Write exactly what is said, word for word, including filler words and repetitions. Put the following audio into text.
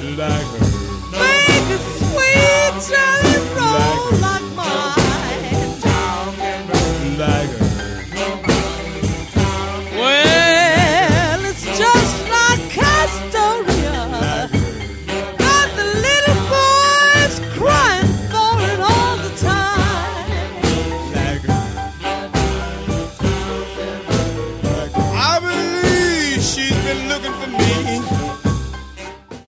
like her. Make a sweet jelly roll like mine. Like her.